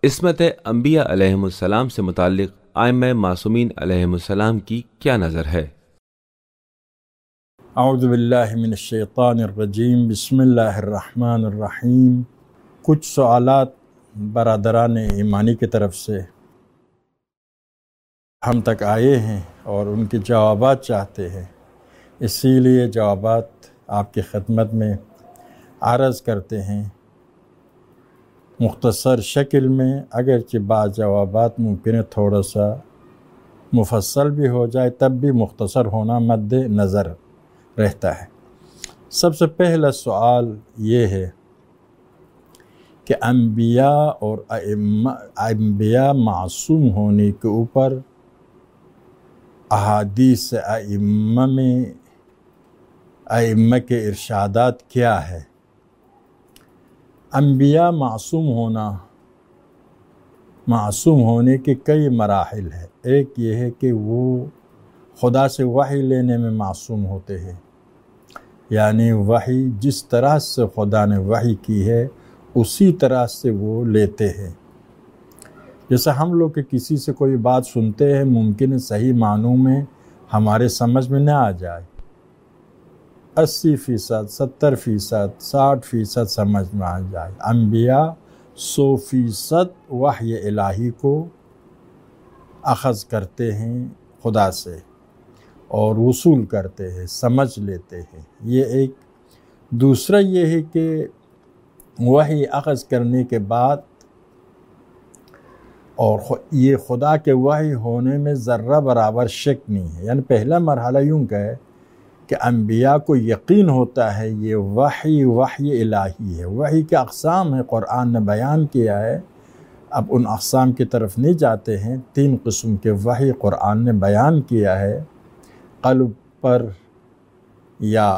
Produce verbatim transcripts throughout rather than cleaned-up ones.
عصمت انبیاء علیہم السلام سے متعلق ائمہ معصومین علیہم السلام کی کیا نظر ہے؟ اعوذ باللہ من الشیطان الرجیم، بسم اللہ الرحمن الرحیم۔ کچھ سوالات برادران ایمانی کی طرف سے ہم تک آئے ہیں اور ان کے جوابات چاہتے ہیں، اسی لیے جوابات آپ کی خدمت میں عرض کرتے ہیں مختصر شکل میں، اگرچہ بعض جوابات ممکن ہے تھوڑا سا مفصل بھی ہو جائے، تب بھی مختصر ہونا مد نظر رہتا ہے۔ سب سے پہلا سوال یہ ہے کہ انبیاء اور ائمہ انبیاء معصوم ہونے کے اوپر احادیث ائمہ میں ائمہ کے ارشادات کیا ہے؟ انبیاء معصوم ہونا معصوم ہونے کے کئی مراحل ہیں۔ ایک یہ ہے کہ وہ خدا سے وحی لینے میں معصوم ہوتے ہیں، یعنی وحی جس طرح سے خدا نے وحی کی ہے اسی طرح سے وہ لیتے ہیں۔ جیسے ہم لوگ کے کسی سے کوئی بات سنتے ہیں، ممکن ہے صحیح معنوں میں ہمارے سمجھ میں نہ آ جائے، اسی فیصد ستر فیصد ساٹھ فیصد سمجھ میں آ جائے۔ انبیاء سو فیصد وحی الہی کو اخذ کرتے ہیں خدا سے اور وصول کرتے ہیں، سمجھ لیتے ہیں، یہ ایک۔ دوسرا یہ ہے کہ وحی اخذ کرنے کے بعد اور یہ خدا کے وحی ہونے میں ذرہ برابر شک نہیں ہے، یعنی پہلا مرحلہ یوں کہے کہ انبیاء کو یقین ہوتا ہے یہ وحی وحی الہی ہے۔ وحی کے اقسام ہیں، قرآن نے بیان کیا ہے، اب ان اقسام کی طرف نہیں جاتے ہیں۔ تین قسم کے وحی قرآن نے بیان کیا ہے، قلب پر یا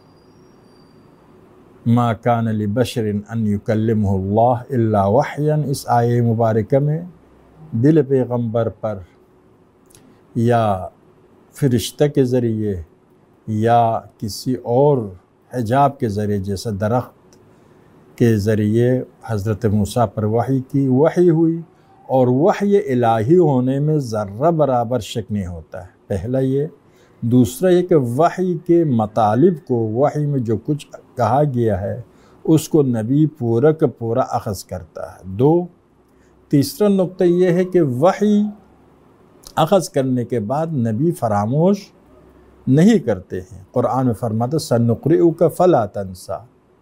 ما کان لبشر ان یکلمہ اللہ الا وحیا، اس آیے مبارکہ میں دل پیغمبر پر، یا فرشتہ کے ذریعے یا کسی اور حجاب کے ذریعے، جیسے درخت کے ذریعے حضرت موسیٰ پر وحی کی وحی ہوئی، اور وحی الہی ہونے میں ذرہ برابر شک نہیں ہوتا ہے۔ پہلا یہ۔ دوسرا یہ کہ وحی کے مطالب کو، وحی میں جو کچھ کہا گیا ہے اس کو نبی پورا کا پورا اخذ کرتا ہے۔ دو۔ تیسرا نقطہ یہ ہے کہ وحی اخذ کرنے کے بعد نبی فراموش نہیں کرتے ہیں۔ قرآن میں فرماتا سنقرئک فلا تنسیٰ،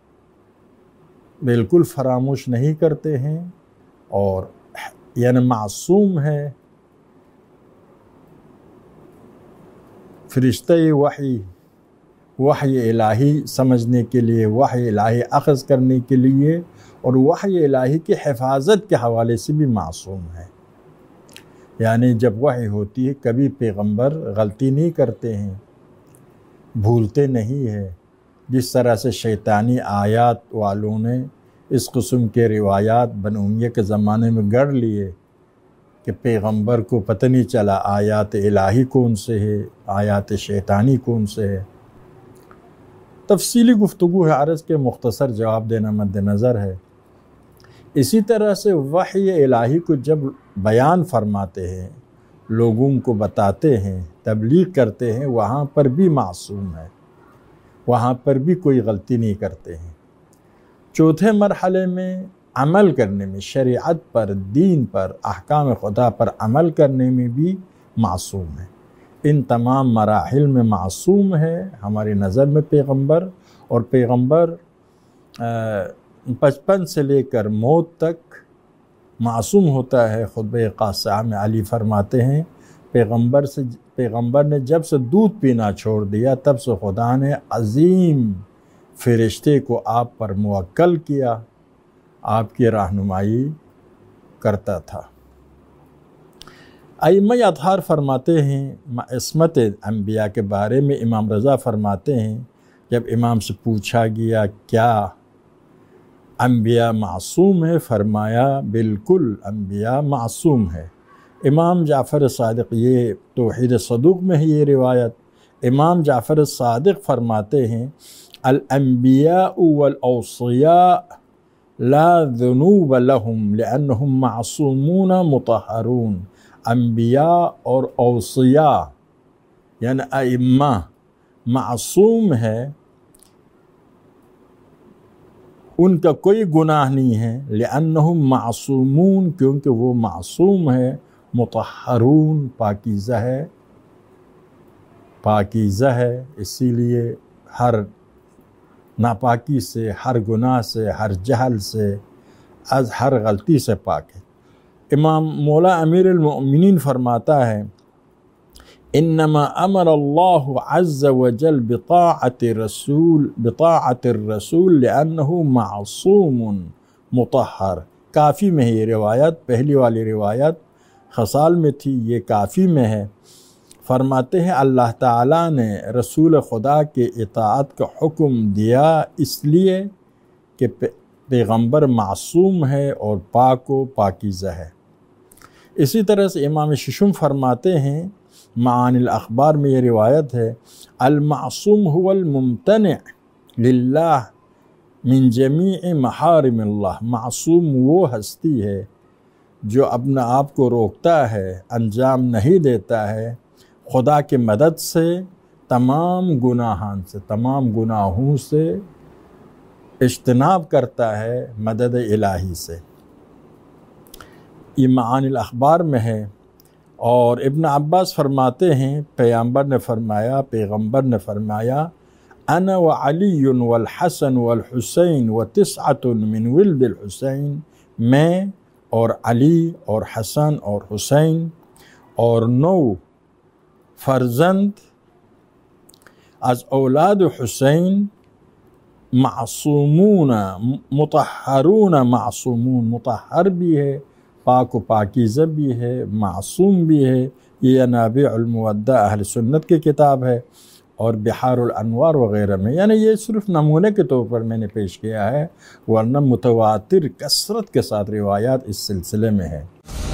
بالکل فراموش نہیں کرتے ہیں، اور یعنی معصوم ہے۔ فرشتہ وحی وحی الہی سمجھنے کے لیے، وحی الہی اخذ کرنے کے لیے، اور وحی الہی کی حفاظت کے حوالے سے بھی معصوم ہے۔ یعنی جب وحی ہوتی ہے کبھی پیغمبر غلطی نہیں کرتے ہیں، بھولتے نہیں ہیں، جس طرح سے شیطانی آیات والوں نے اس قسم کے روایات بنو امیہ کے زمانے میں گڑھ لیے کہ پیغمبر کو پتہ نہیں چلا آیات الہی کون سے ہے، آیات شیطانی کون سے ہے۔ تفصیلی گفتگو ہے، عرض کے مختصر جواب دینا مد نظر ہے۔ اسی طرح سے وحی الہی کو جب بیان فرماتے ہیں، لوگوں کو بتاتے ہیں، تبلیغ کرتے ہیں، وہاں پر بھی معصوم ہے، وہاں پر بھی کوئی غلطی نہیں کرتے ہیں۔ چوتھے مرحلے میں عمل کرنے میں، شریعت پر، دین پر، احکام خدا پر عمل کرنے میں بھی معصوم ہے۔ ان تمام مراحل میں معصوم ہے ہماری نظر میں پیغمبر، اور پیغمبر بچپن سے لے کر موت تک معصوم ہوتا ہے۔ خطبہ قاصعہ میں علی فرماتے ہیں پیغمبر سے پیغمبر نے جب سے دودھ پینا چھوڑ دیا تب سے خدا نے عظیم فرشتے کو آپ پر موکل کیا، آپ کی رہنمائی کرتا تھا۔ ائمہ اطہار فرماتے ہیں عصمت انبیاء کے بارے میں، امام رضا فرماتے ہیں جب امام سے پوچھا گیا کیا انبیاء معصوم ہے، فرمایا بالکل انبیاء معصوم ہے۔ امام جعفر صادق، یہ توحید صدوق میں ہے یہ روایت، امام جعفر صادق فرماتے ہیں الانبیاء والاوصیاء لا ذنوب لهم لأنهم معصومون مطہرون، انبیاء اور اوصیاء یعنی ائمہ معصوم ہے، ان کا کوئی گناہ نہیں ہے، لأنہم معصومون کیونکہ وہ معصوم ہے، مطہرون پاکیزہ ہے، پاکیزہ ہے اسی لیے ہر ناپاکی سے، ہر گناہ سے، ہر جہل سے، از ہر غلطی سے پاک ہے۔ امام مولا امیر المؤمنین فرماتا ہے انما امر اللہ عز وجل بطاعت رسول بطاعت الرسول لأنہ معصوم مطہر۔ کافی میں ہے یہ روایت، پہلی والی روایت خصال میں تھی، یہ کافی میں ہے۔ فرماتے ہیں اللہ تعالیٰ نے رسول خدا کے اطاعت کا حکم دیا اس لیے کہ پیغمبر معصوم ہے اور پاک و پاکیزہ ہے۔ اسی طرح سے امام ششم فرماتے ہیں، معانی الاخبار میں یہ روایت ہے، المعصوم هو الممتنع للہ من جمیع محارم اللہ۔ معصوم وہ ہستی ہے جو اپنا آپ کو روکتا ہے، انجام نہیں دیتا ہے خدا کی مدد سے، تمام گناہان سے، تمام گناہوں سے اجتناب کرتا ہے مدد الہی سے۔ یہ معانی الاخبار میں ہے۔ اور ابن عباس فرماتے ہیں پیغمبر نے فرمایا پیغمبر نے فرمایا انا وعلی والحسن والحسین وتسعۃ من ولد الحسین، میں اور علی اور حسن اور حسین اور نو فرزند از اولاد حسین، معصومون مطہرون، معصومون مطہر بھی ہے، پاک و پاکیزہ بھی ہے، معصوم بھی ہے۔ یہ ینابع المودع اہل سنت کی کتاب ہے اور بحار الانوار وغیرہ میں، یعنی یہ صرف نمونے کے طور پر میں نے پیش کیا ہے، ورنہ متواتر کثرت کے ساتھ روایات اس سلسلے میں ہے۔